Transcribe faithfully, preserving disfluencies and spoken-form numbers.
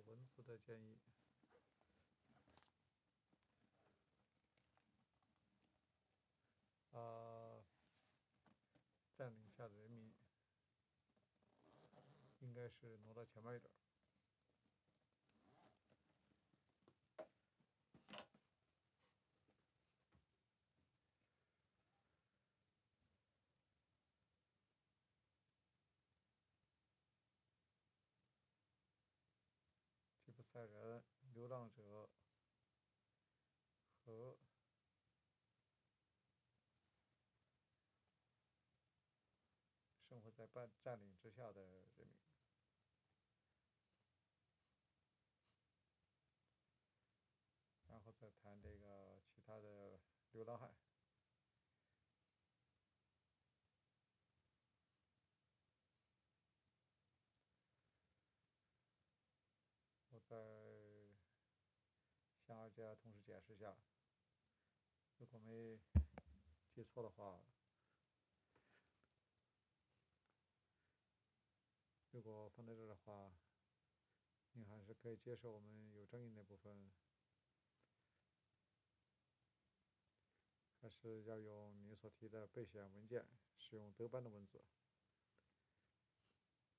文字的建议。啊，占领下的人民应该是挪到前面一点。吉普赛人、流浪者和生活在半占领之下的人民。然后再谈这个其他的流浪汉。我再向二家同时解释一下，如果没记错的话，如果放在这儿的话，您还是可以接受我们有争议那部分，还是要用您所提的备选文件使用德班的文字。